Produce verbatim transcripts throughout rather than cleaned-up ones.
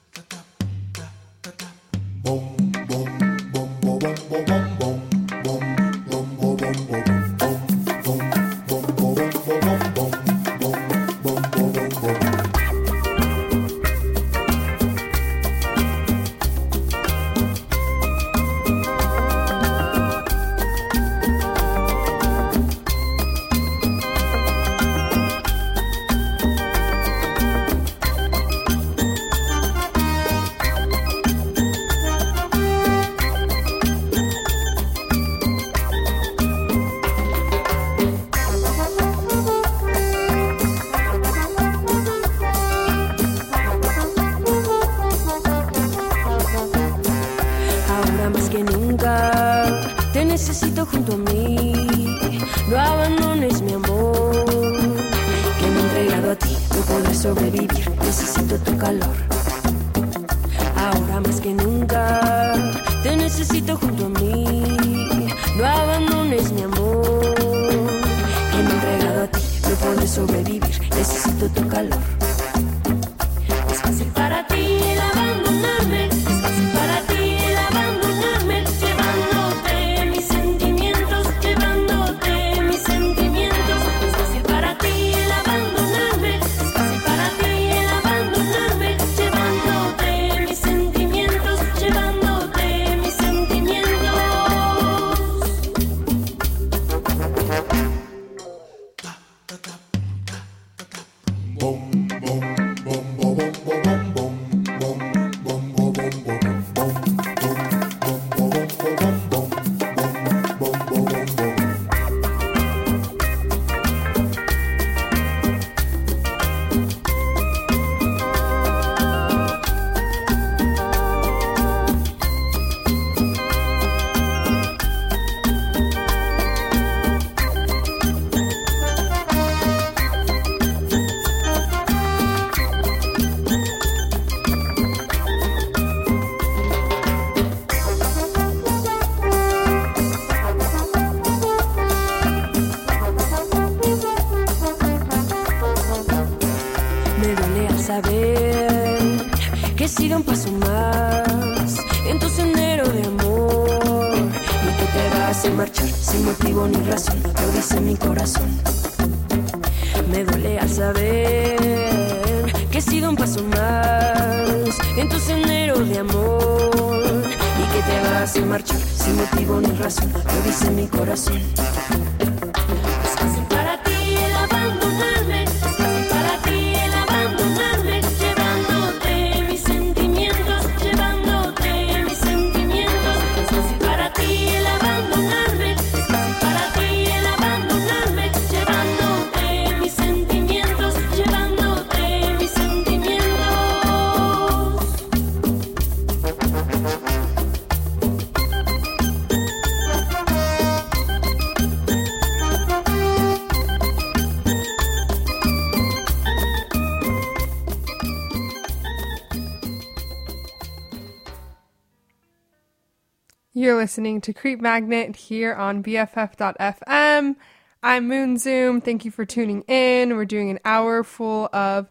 You're listening to Creep Magnet here on B F F dot F M. I'm Moon Zoom. Thank you for tuning in. We're doing an hour full of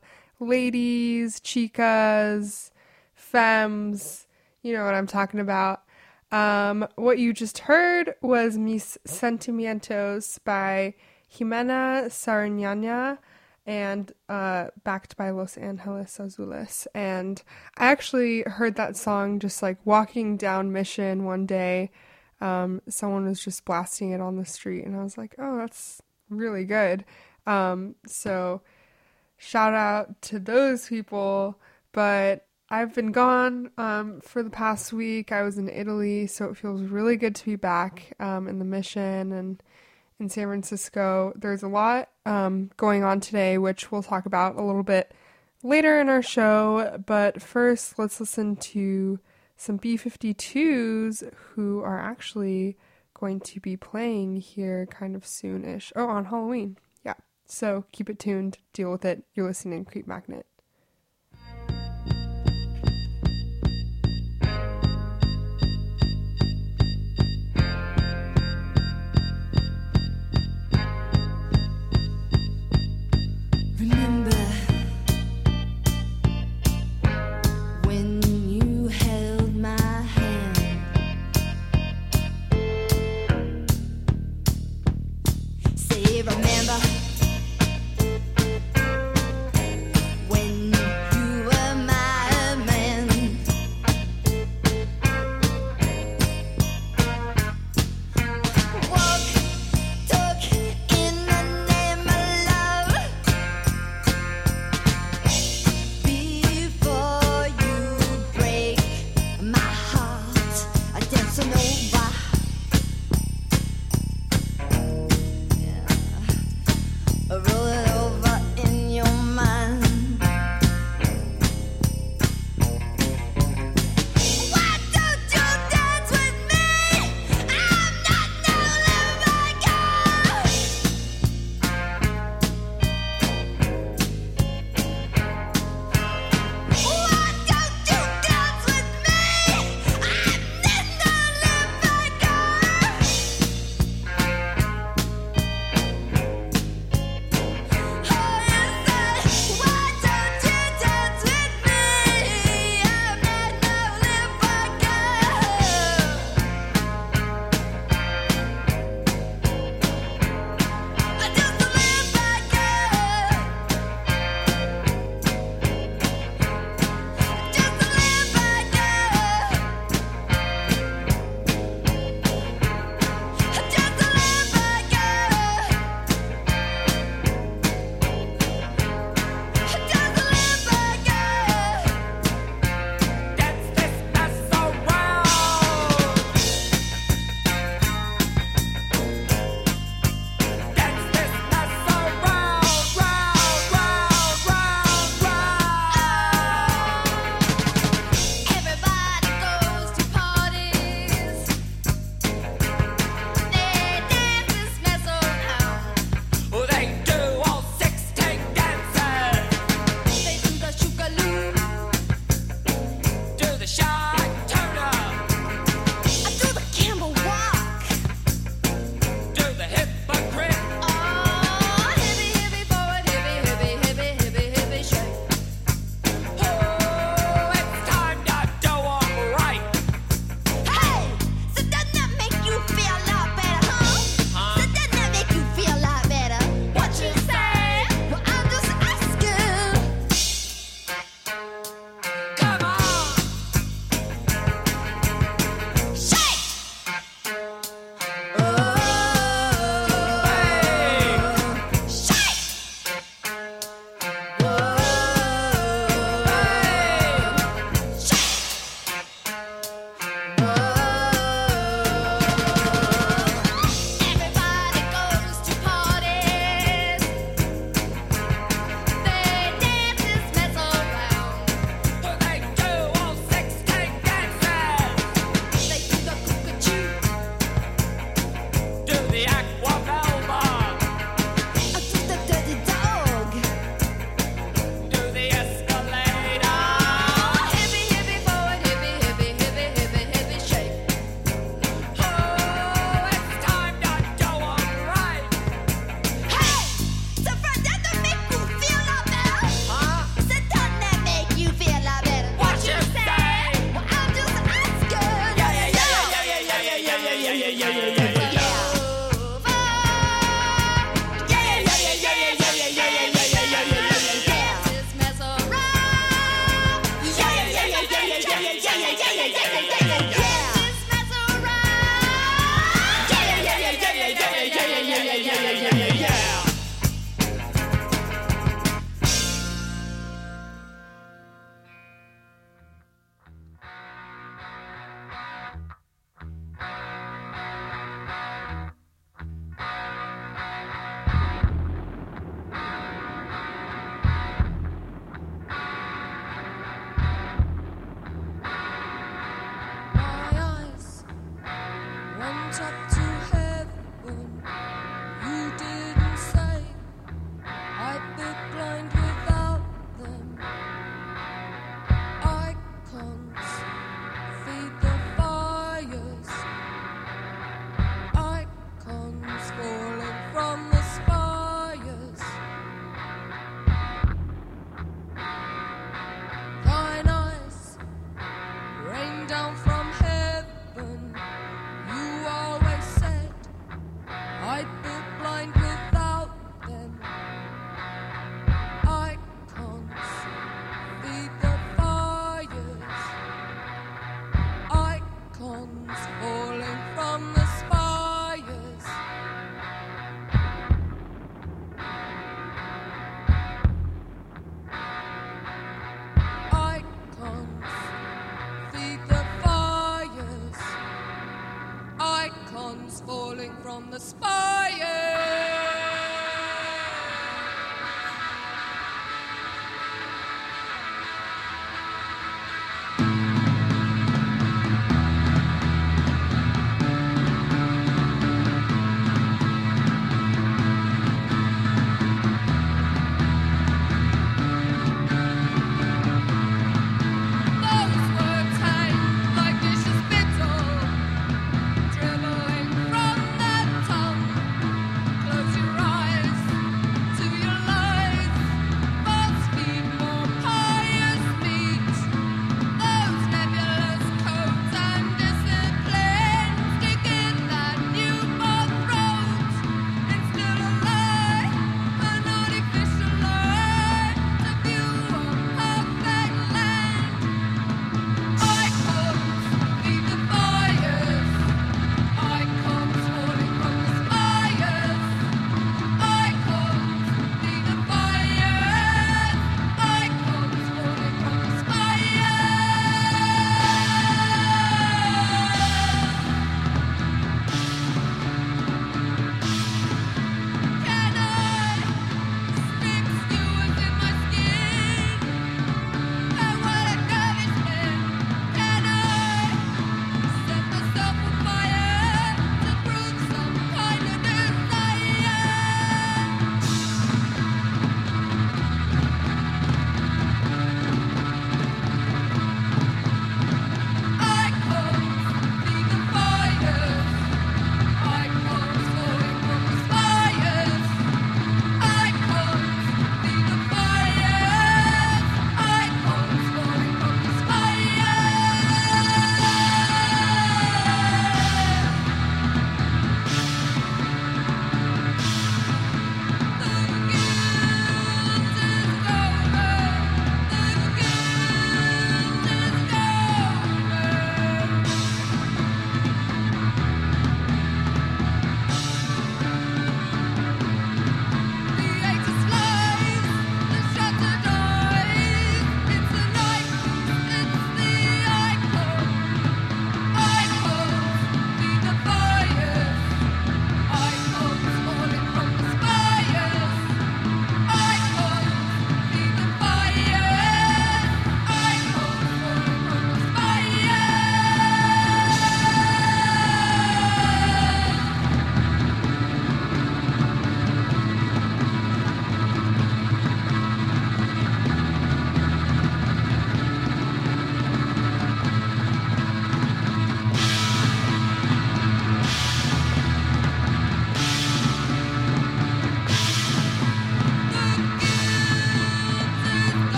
ladies, chicas, femmes. You know what I'm talking about. Um, what you just heard was Mis Sentimientos by Jimena Sariñana and uh, backed by Los Angeles Azules. And I actually heard that song just like walking down Mission one day. Um, someone was just blasting it on the street and I was like, oh, that's really good. Um, so shout out to those people. But I've been gone um, for the past week. I was in Italy, so it feels really good to be back um, in the Mission and in San Francisco. There's a lot um, going on today, which we'll talk about a little bit later in our show. But first, let's listen to some B fifty-twos who are actually going to be playing here kind of soon-ish. Oh, on Halloween. Yeah. So keep it tuned. Deal with it. You're listening to Creep Magnet. When Dribbling from the tongue.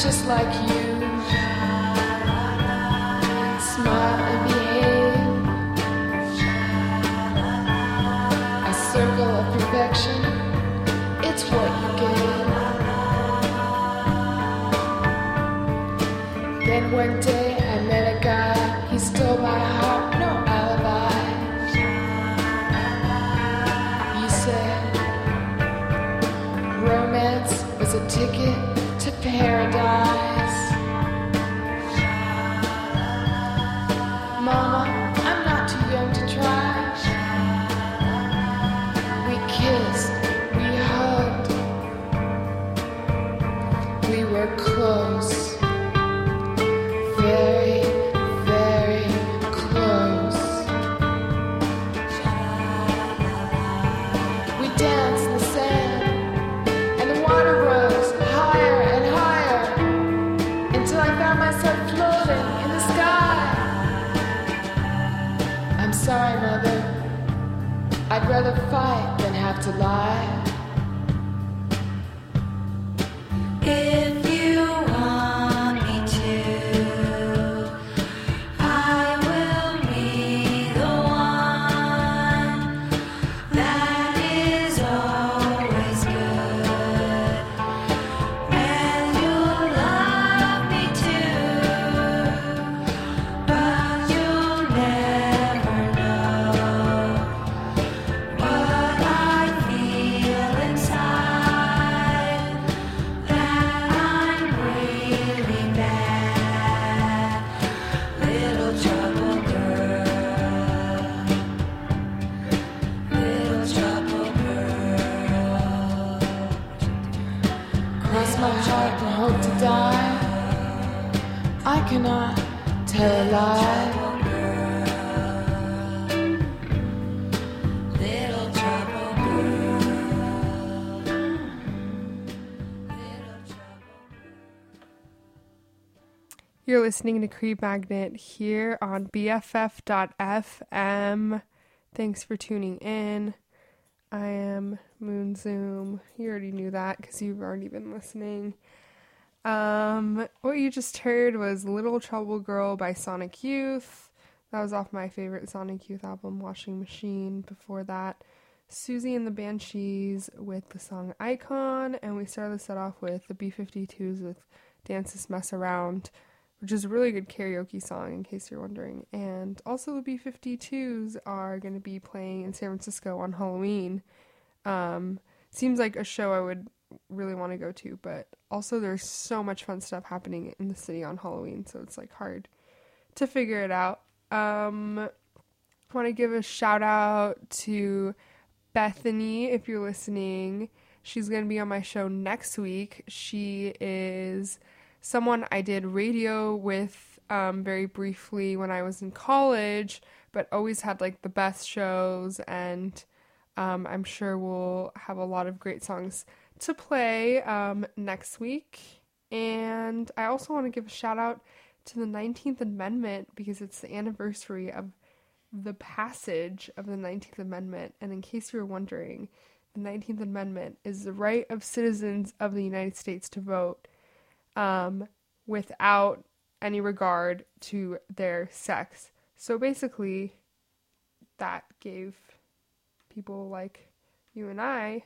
just like you. Smile and behave. A circle of perfection, it's what you gave. Then one day I met a guy, he stole my heart, no alibi. You said romance was a ticket to paradise. Mama, I'm not too young to try. We kissed, we hugged, we were close. Very, very close. We danced in the sand, and the water rose higher and higher until I found myself floating in the sky. I'm sorry, Mother. I'd rather fight than have to lie. If you want me to, I will be the one that is always good, and you'll love me too, but you'll never know what I feel inside, that I'm really bad, little trouble girl, little trouble girl. Cross my heart and hope to die. I cannot tell a lie. Little trouble girl, little trouble. You're listening to Creep Magnet here on B F F dot F M. Thanks for tuning in. I am Moon Zoom. You already knew that because you've already been listening. Um, what you just heard was Little Trouble Girl by Sonic Youth. That was off my favorite Sonic Youth album, Washing Machine. Before that, Susie and the Banshees with the song Icon. And we started the set off with the B fifty-twos with Dance This Mess Around, which is a really good karaoke song in case you're wondering. And also the B fifty-twos are going to be playing in San Francisco on Halloween. Um, seems like a show I would really want to go to, but also there's so much fun stuff happening in the city on Halloween, so it's like hard to figure it out. Um, I want to give a shout out to Bethany if you're listening. She's going to be on my show next week. She is someone I did radio with um, very briefly when I was in college, but always had like the best shows, and um, I'm sure we'll have a lot of great songs to play um, next week. And I also want to give a shout out to the nineteenth Amendment because it's the anniversary of the passage of the nineteenth Amendment. And in case you were wondering, the nineteenth Amendment is the right of citizens of the United States to vote um, without any regard to their sex. So basically, that gave people like you and I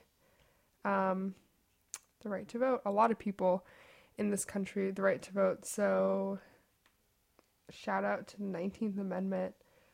um, the right to vote. A lot of people in this country the right to vote. So shout out to the nineteenth Amendment.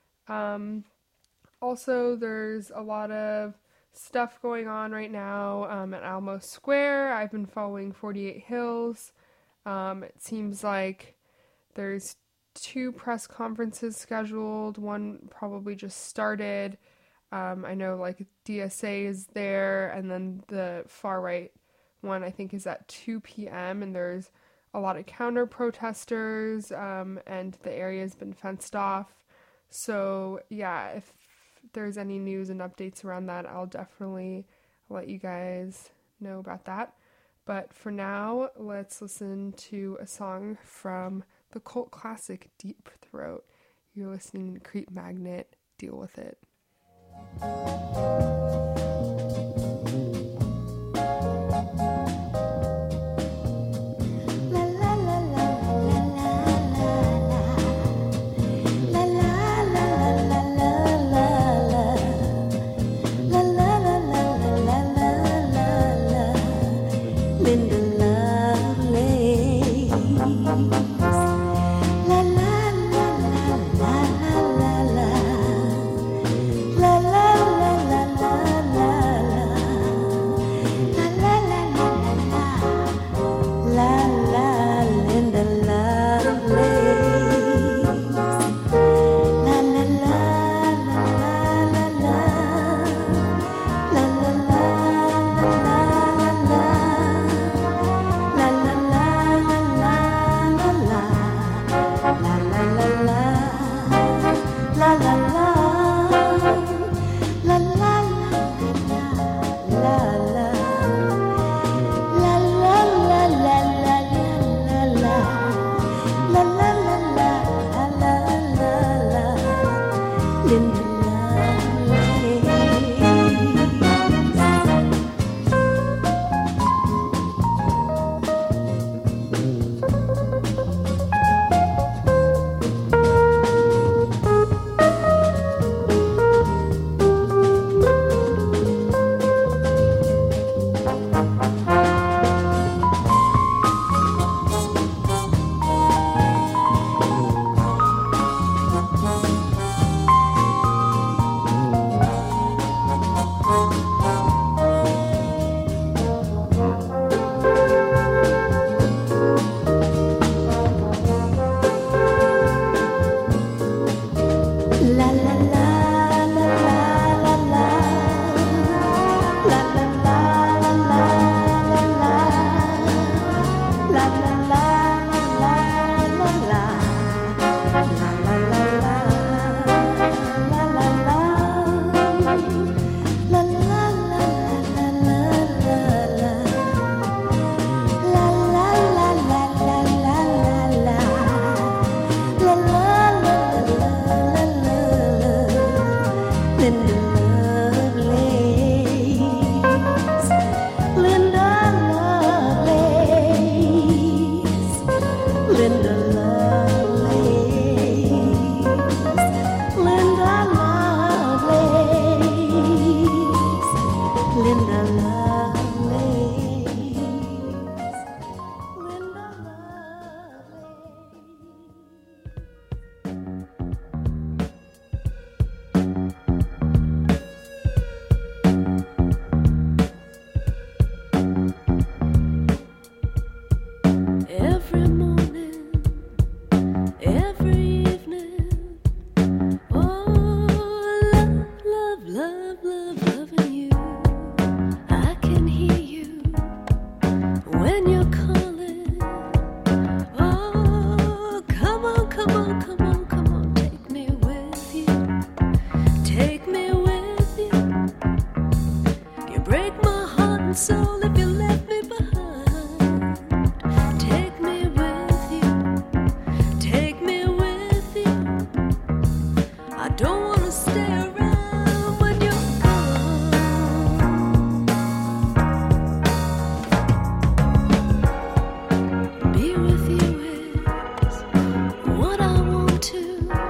Um, also, there's a lot of stuff going on right now um, at Alamo Square. I've been following forty-eight Hills. Um, it seems like there's two press conferences scheduled. One probably just started. Um, I know like D S A is there, and then the far right one I think is at two p.m. and there's a lot of counter protesters, um, and the area has been fenced off. So yeah, if there's any news and updates around that, I'll definitely let you guys know about that. But for now, let's listen to a song from the cult classic Deep Throat. You're listening to Creep Magnet. Deal with it. La la Linda Lovelace. La la la la la la la. La la la la la la. La la la la la la. La la la la la la la. La la la la la la la. La la la la la la la. La la la la la la. Linda Lovelace. Linda Lovelace. Linda Lovelace. Linda Lovelace. Linda Lovelace. Linda Lovelace. Every morning, every evening, oh, love, love, love, love, loving you. I can hear you when you're calling. Oh, come on, come on, come on, come on, take me with you. Take me with you. You break my heart and soul if you left me behind. Take me with you. Take me with you. I don't wanna stay around when you're gone. Be with you is what I want to.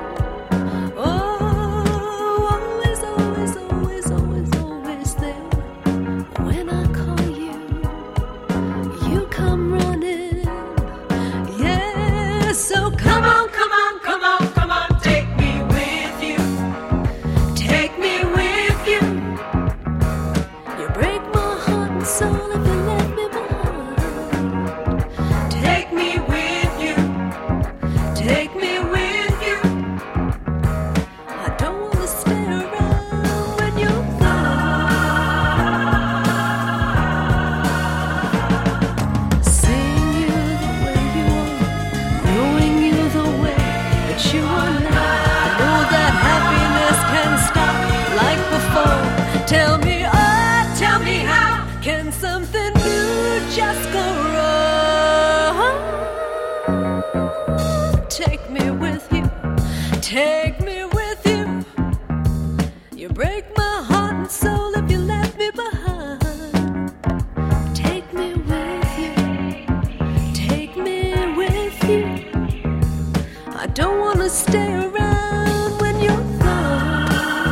Oh, always, always, always, always, always there. When I call you, you come running. Yeah, so come on, come on, come on, come on, take me with you. Take me with you. You break my heart and soul if you let me behind. Take me with you. Take me with you. I don't wanna stay around when you're gone. Seeing you the way you are, knowing you the way that you are now. I know that happiness can stop like before. Tell me, oh, tell me how can something new just go wrong? Take me with you. Take me with you. You break my heart and soul if you left me behind. Take me with you. Take me with you. I don't wanna stay around when you're gone.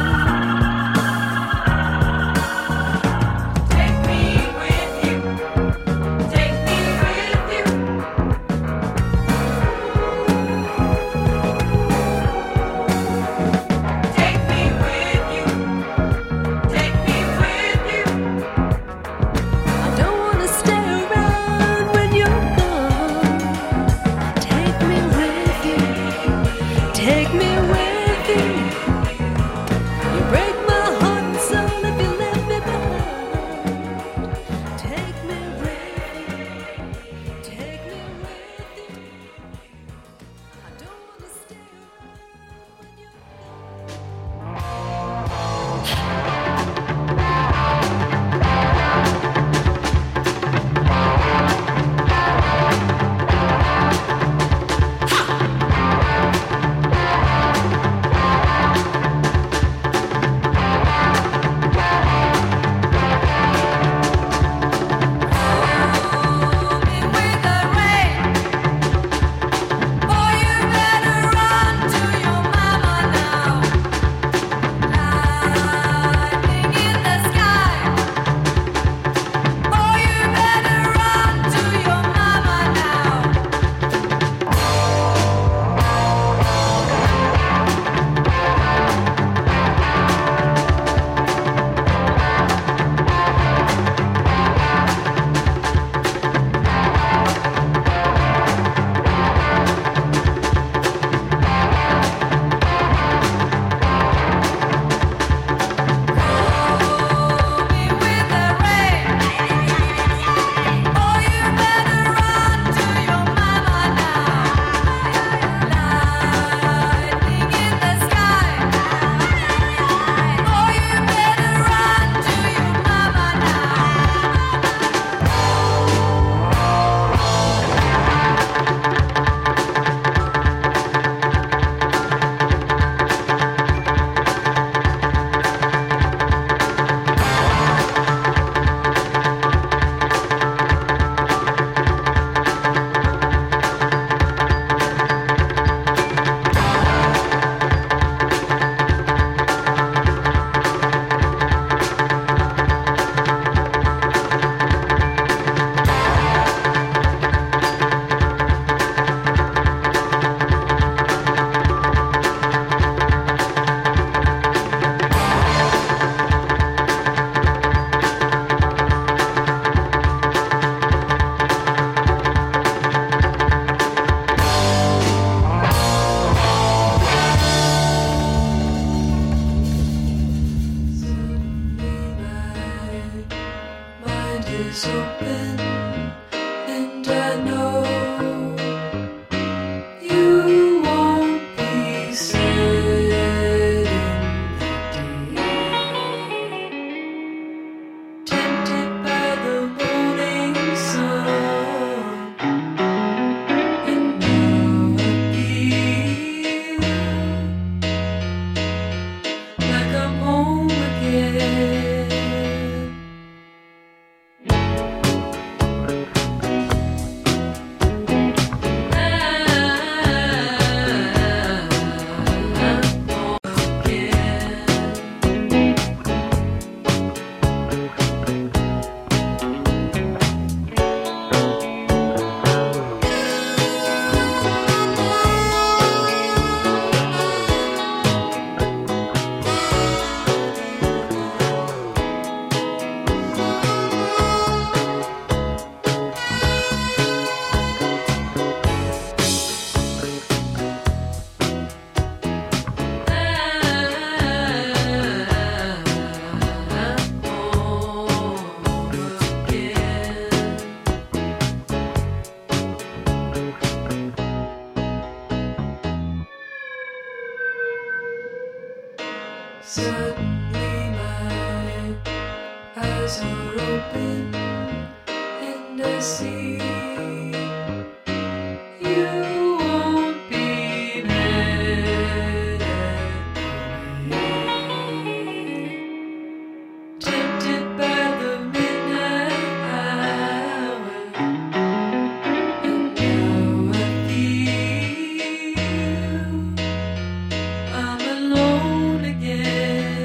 Take me with you. Take me with you. Take me with you. Take me with you. I don't wanna stay around when you're gone. Take me with you. Take is open, and I know you won't be sad in the day. Tempted by the morning sun, and now I feel like I'm home again. Suddenly my eyes are open, and I see you won't be mad at me. Tempted by the midnight hour, and now I feel I'm alone again.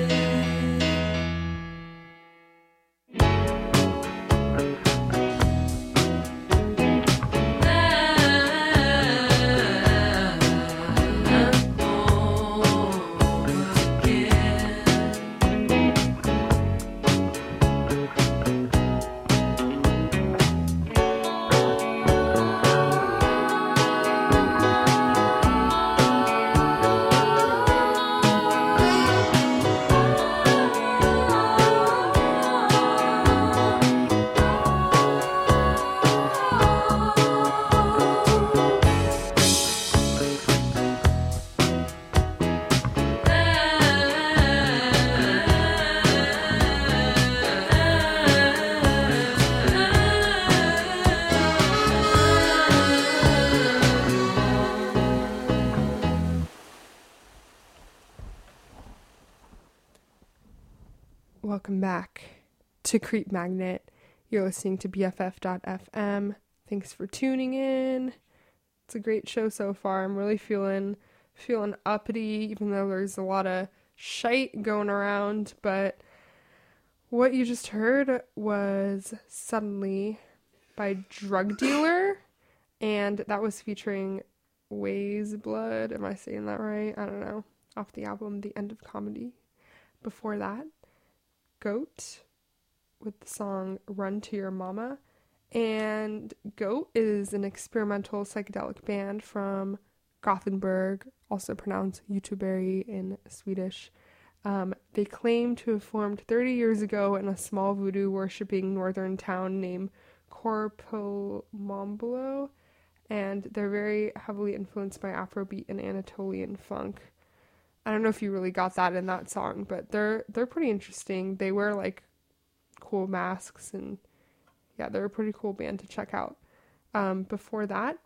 I'm home again. Welcome back to Creep Magnet. You're listening to B F F dot F M. Thanks for tuning in. It's a great show so far. I'm really feeling feeling uppity, even though there's a lot of shite going around. But what you just heard was Suddenly by Drug Dealer, and that was featuring Waze Blood. Am I saying that right? I don't know. Off the album The End of Comedy. Before that, Goat with the song Run to Your Mama. And Goat is an experimental psychedelic band from Gothenburg, also pronounced Göteborg in Swedish. Um, they claim to have formed thirty years ago in a small voodoo worshipping northern town named Korpilombolo, and they're very heavily influenced by Afrobeat and Anatolian funk. I don't know if you really got that in that song, but they're they're pretty interesting. They wear like cool masks, and yeah, they're a pretty cool band to check out. Um, before that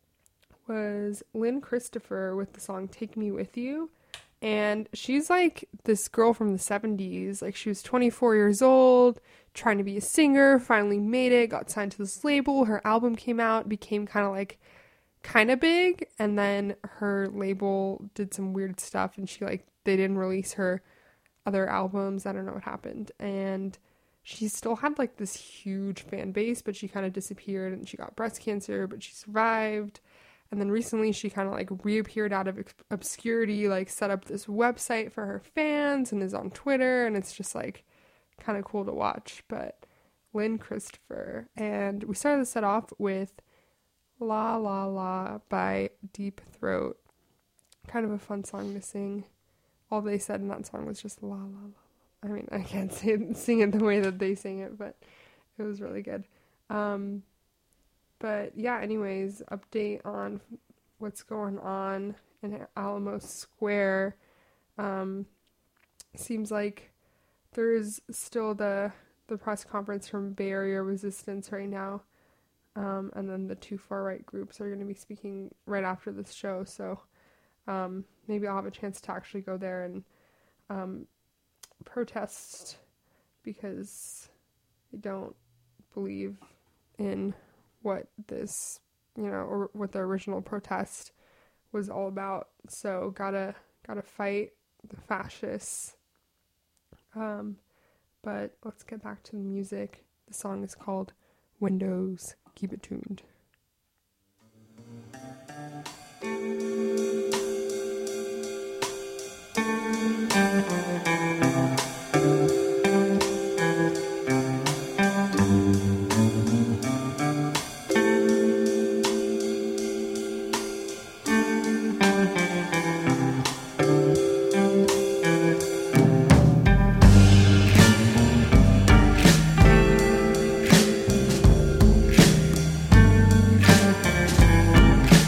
was Lynn Christopher with the song Take Me With You, and she's like this girl from the seventies. Like, she was twenty-four years old, trying to be a singer, finally made it, got signed to this label, her album came out, became kind of like kind of big, and then her label did some weird stuff, and she like they didn't release her other albums. I don't know what happened, and she still had like this huge fan base, but she kind of disappeared, and she got breast cancer, but she survived. And then recently she kind of like reappeared out of obscurity, like set up this website for her fans and is on Twitter, and it's just like kind of cool to watch. But Lynn Christopher, and we started the set off with La La La by Deep Throat. Kind of a fun song to sing. All they said in that song was just la la la. I mean, I can't say, sing it the way that they sing it, but It was really good. Um, but yeah, anyways, update on what's going on in Alamo Square. Um, seems like there is still the the press conference from Bay Area Resistance right now. Um, and then the two far-right groups are going to be speaking right after this show. So um, maybe I'll have a chance to actually go there and um, protest, because I don't believe in what this, you know, or what the original protest was all about. So gotta gotta fight the fascists. Um, but let's get back to the music. The song is called Windows. Keep it tuned. Windows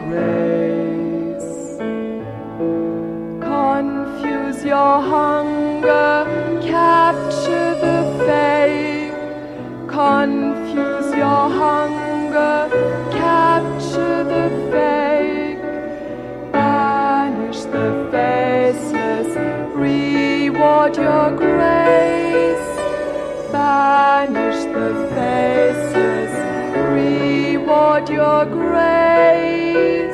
grace. Confuse your hunger, capture the fake. Confuse your hunger, capture the fake. Banish the faceless, reward your grace. Banish the faceless, reward your grace.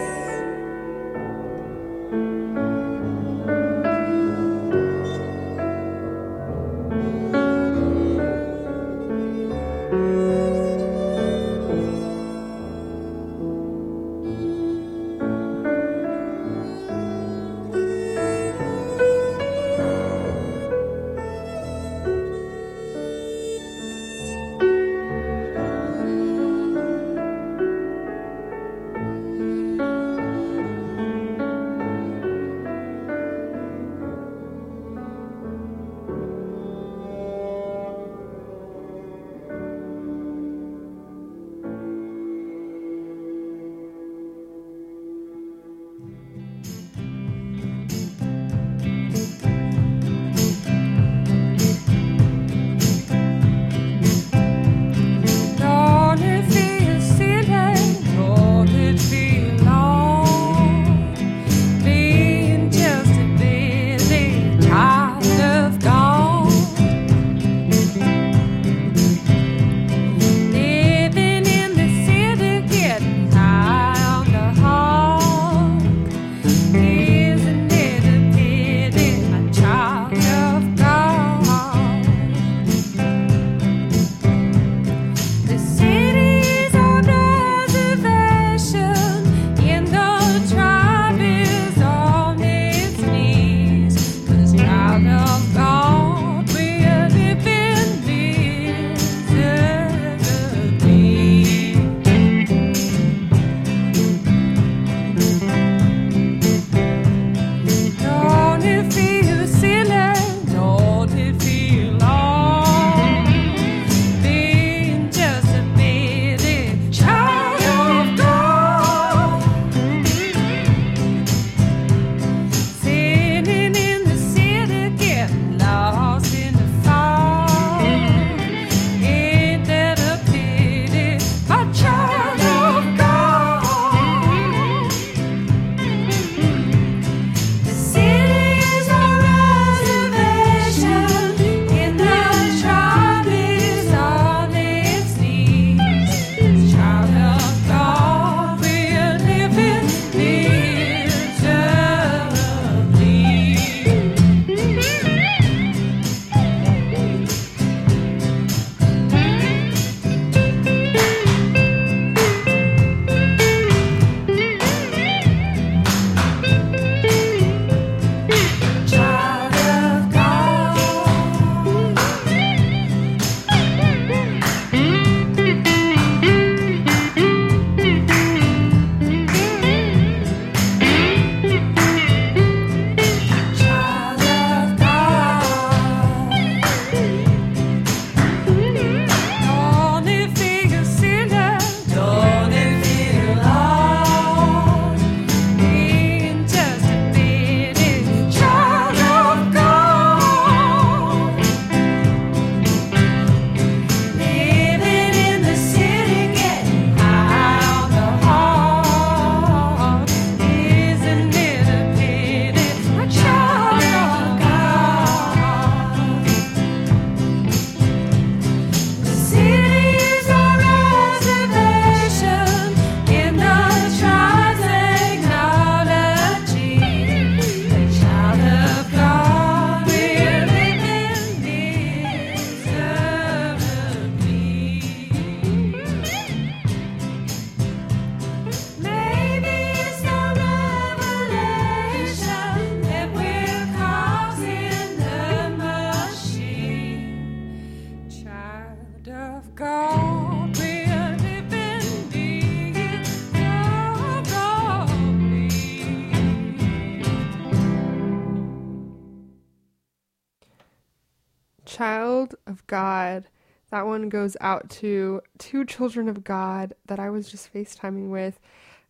Child of God. That one goes out to two children of God that I was just FaceTiming with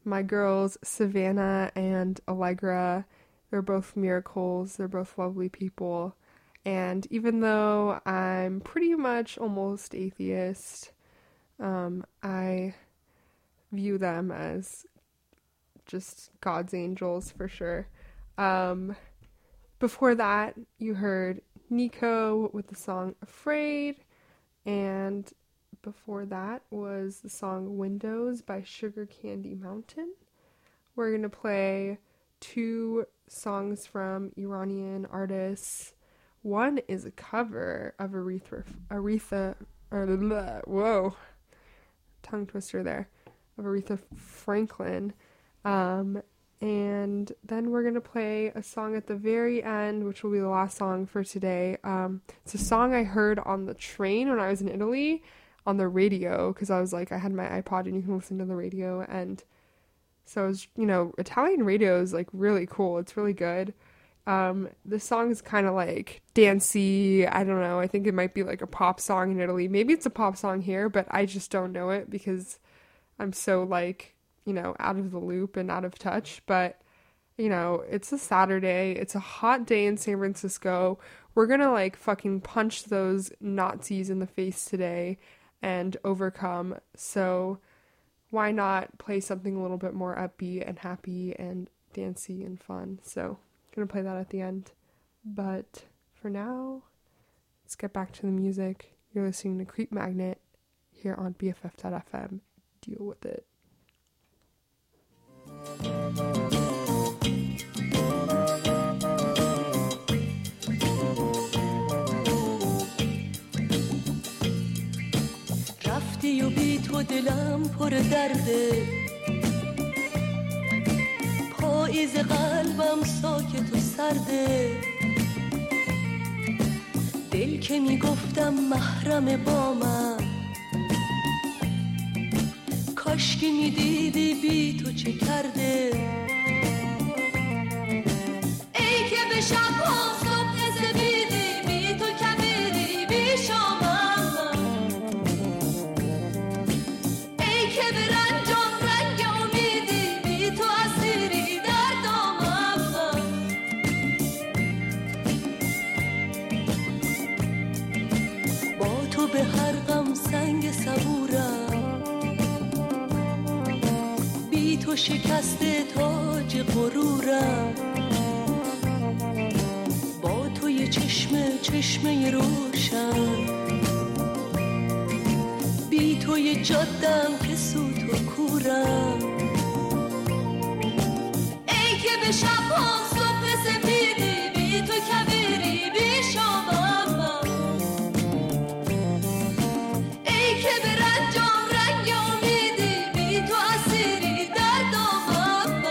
my girls, Savannah and Allegra. They're both miracles. They're both lovely people. And even though I'm pretty much almost atheist, um, I view them as just God's angels for sure. Um, before that, you heard Nico with the song Afraid, and before that was the song Windows by Sugar Candy Mountain. We're going to play two songs from Iranian artists. One is a cover of Aretha, Aretha, or blah, whoa, tongue twister there, of Aretha Franklin. Um, and then we're going to play a song at the very end, which will be the last song for today. Um, it's a song I heard on the train when I was in Italy on the radio, because I was like, I had my iPod and you can listen to the radio. And so it was, you know, Italian radio is like really cool. It's really good. Um, the song is kind of like dancey. I don't know. I think it might be like a pop song in Italy. Maybe it's a pop song here, but I just don't know it because I'm so like, you know, out of the loop and out of touch. But, you know, it's a Saturday. It's a hot day in San Francisco. We're gonna like fucking punch those Nazis in the face today and overcome. So why not play something a little bit more upbeat and happy and dancey and fun? So gonna play that at the end, but for now, let's get back to the music. You're listening to Creep Magnet here on B F F dot F M. Deal with it. رفتی و بی تو دلم پر درده، پاییز قلبم ساکت و سرده، دل که میگفتم محرم با من، کاشکی میدیدی بی تو چه کرده. ای که به شب ها صبح زبیدی بی تو کبیری بی شامم، ای که به رنجام رنگ امیدی بی تو اسیری در دامم. با تو به هر غم سنگ صبورم، بی تو شکسته تاج غرورم، با تو یه چشمه چشمه روشن، بی تو یه جادم که سوت و کورم. ای که به شبها صبح سپیدی بی تو کبیری بی شامم، ای که به رنجام رنگ امیدی بی تو اسیری در دامم.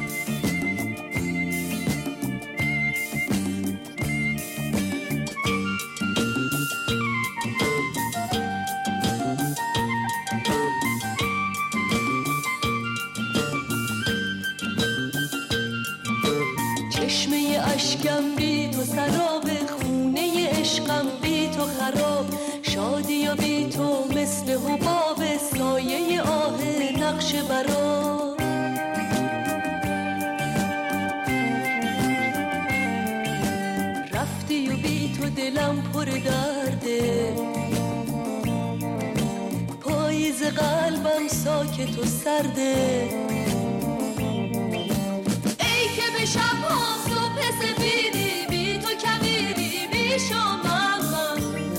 چشمه اشکم بی تو سراب، خونه عشقم بی تو خراب، شادی و بی تو مثل حباب، سایه آه نقش برا. رفتی و بی تو دلم پر درده، پاییز قلبم ساکت و سرده، ای که به شبها صبح سپیدی بی تو کبیری بی شامم،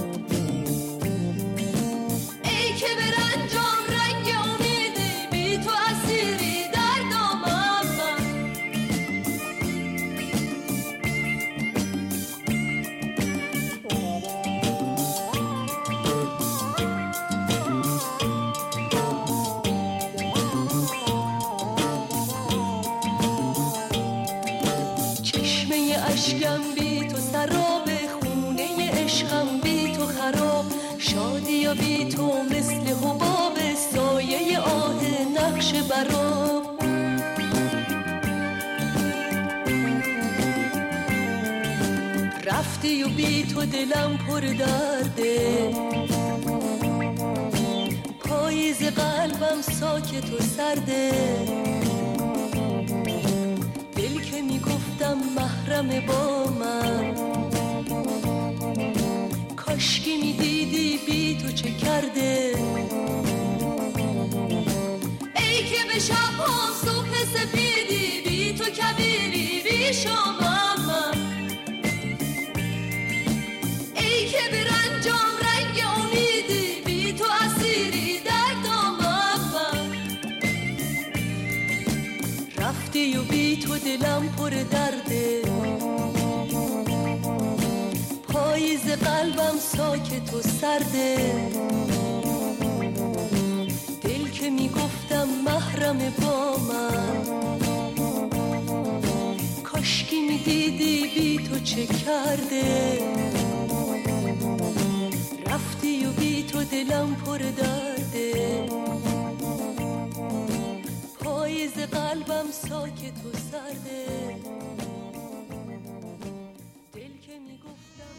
ای که به رنجام رنگ امیدی بی تو اسیری در دامم. چشمه اشکم بی تو سراب، خونه عشقم بی تو خراب، شادی و بی تو مثل حباب، سایه آه نقش براب. رفتی و بی تو دلم پر درده، پاییز قلبم ساکت و سرده، محرم با من. کاشکی میدیدی بی تو چه کرده، ای که به شب هم صبح سپیدی بی تو کبیری بی شما من. ای که به رنجام رنگ امیدی بی تو اسیری در دامم من. رفتی و بی تو دلم پر درده، پاییز قلبم ساکت و سرده. دل که میگفتم محرم با من، کاشکی میدیدی بی تو چه کرده. رفتی و بی تو دلم پر درده، پاییز قلبم ساکت و سرده. دل که میگفتم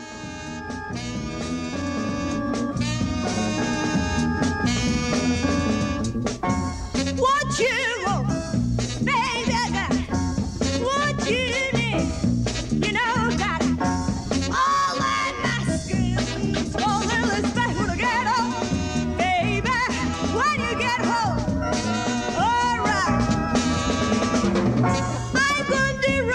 What you want, baby girl, what you need, you know that all that masculine all will expect to get home, baby, when you get home, alright. I'm going to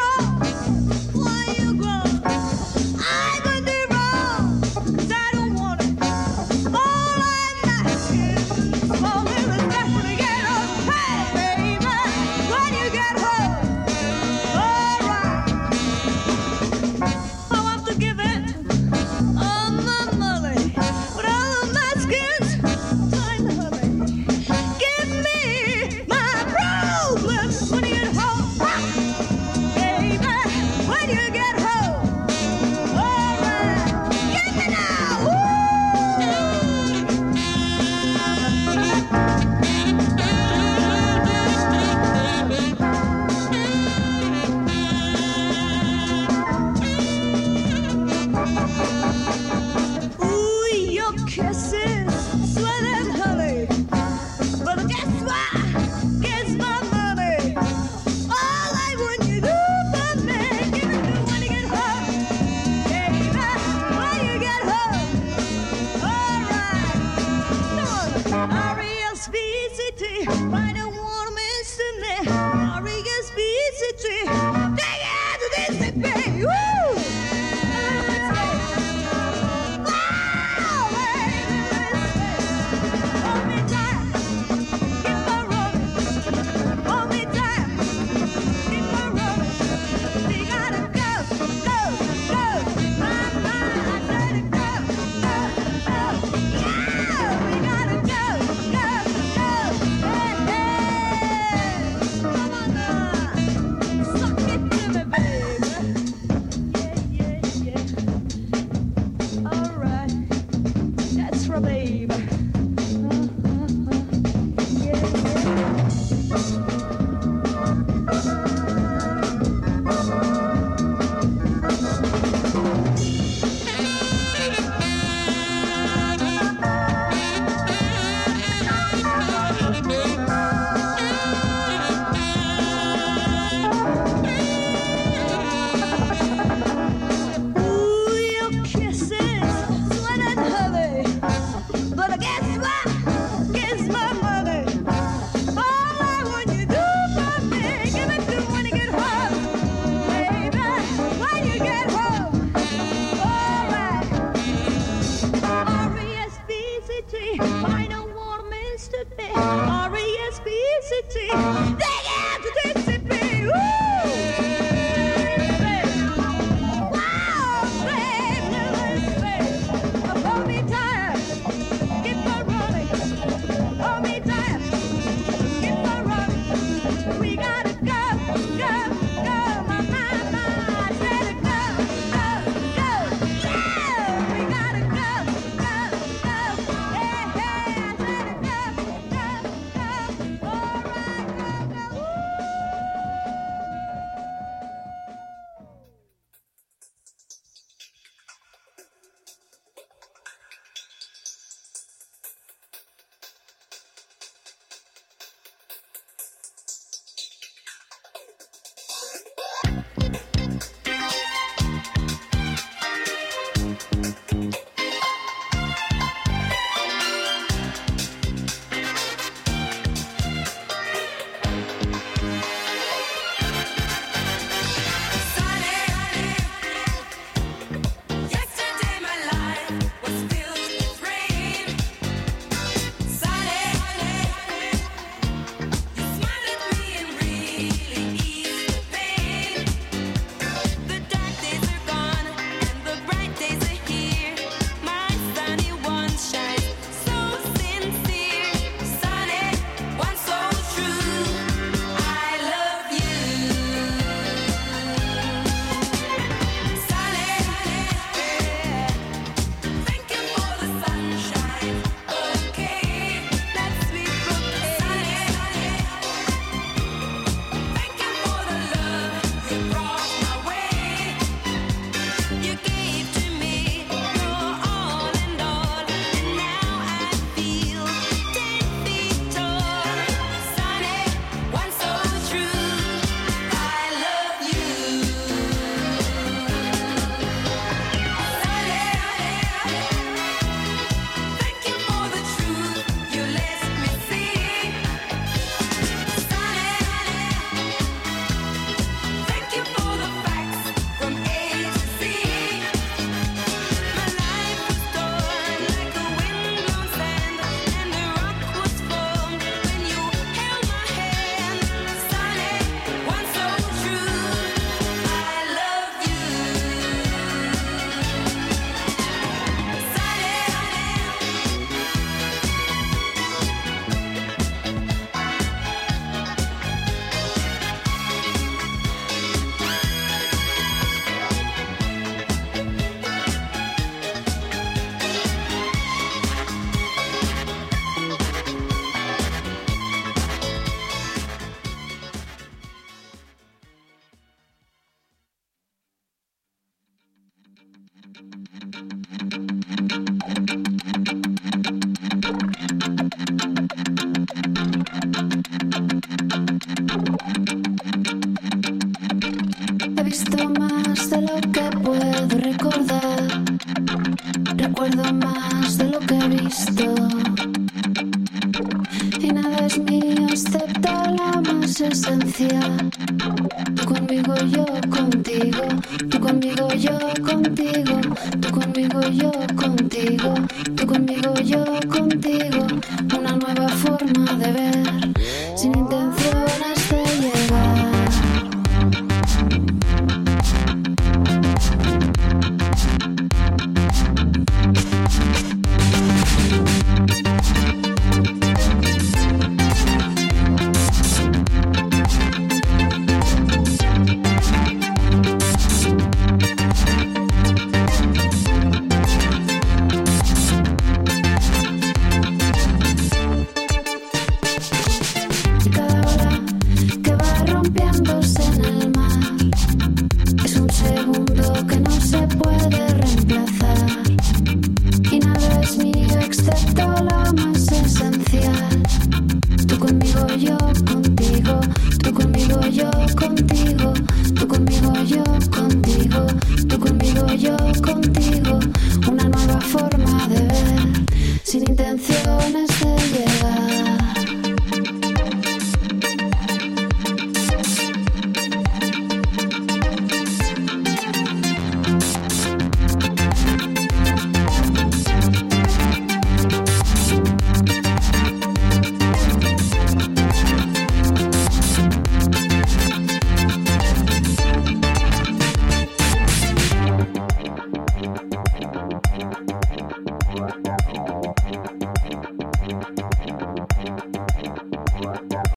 fantasía. Tú conmigo, yo contigo. Tú conmigo, yo contigo. Tú conmigo, yo contigo. Tú conmigo, yo contigo. Una nueva forma de ver, sin intención.